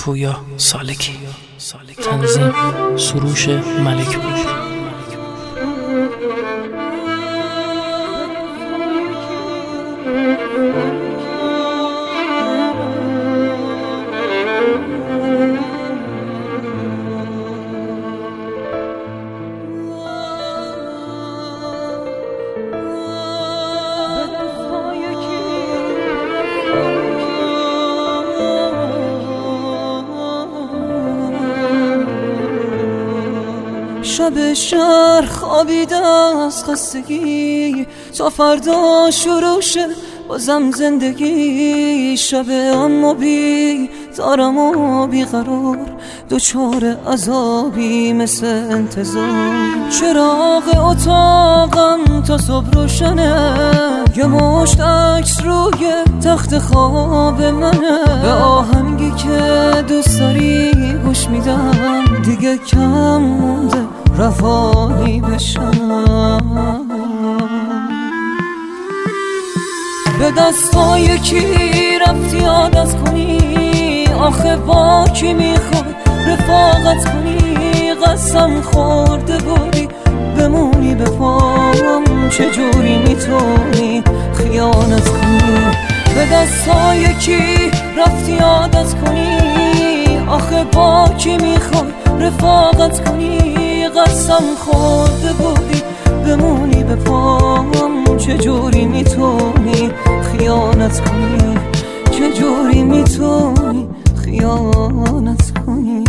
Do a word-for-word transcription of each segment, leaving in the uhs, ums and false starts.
پویا سالکی. تنظیم سروش ملک پور. شب شهر خوابیده از خستگی تا فردا شروع شه بازم زندگی. شب اما بی دارم و بیقرار دوچار عذابی مثل انتظار. چراغ اتاقم تا صبح روشنه، یه مشت عکس روی تخت خواب منه. به آهنگی که دوست داری گوش میدم، دیگه کم مونده روانی بشم. به دستای کی رفتی عادت کنی؟ آخه با کی میخوای رفاقت کنی؟ قسم خورده بودی بمونی به پام، چجوری میتونی خیانت کنی؟ به دستای کی رفتی عادت کنی؟ آخه با کی میخوای رفاقت کنی؟ قسم خورده بودی بمونی به پام، چجوری میتونی خیانت کنی؟ چجوری میتونی خیانت کنی؟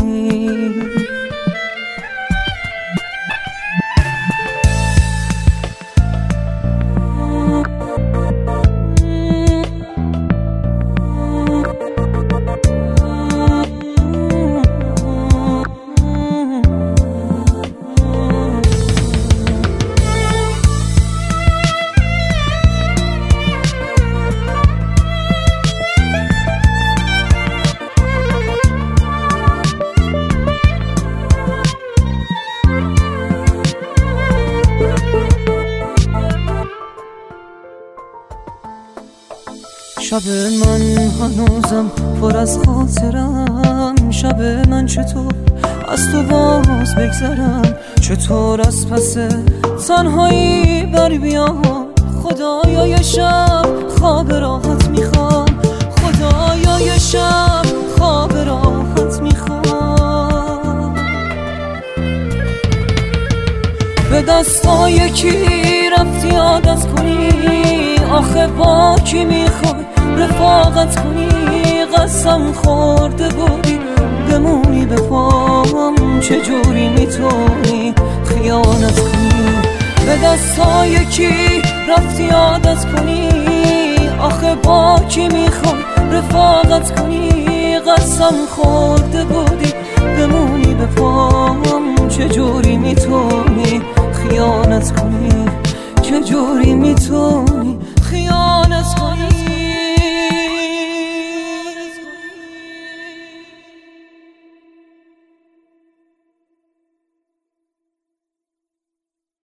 شب من هنوزم پر از خاطرم. شب من چطور از تو باز بگذرم؟ چطور از پس تنهایی بر بیام؟ خدایا یه شب خواب راحت میخوام، خدایا یه شب خواب راحت میخوام. به دستای کی رفتی عادت کنی؟ آخه با کی میخوای رفاقت کنی؟ قسم خورده بودی بمونی به پام، چجوری میتونی خیانت کنی؟ به دستای کی رفتی عادت کنی؟ آخه با کی میخوای رفاقت کنی؟ قسم خورده بودی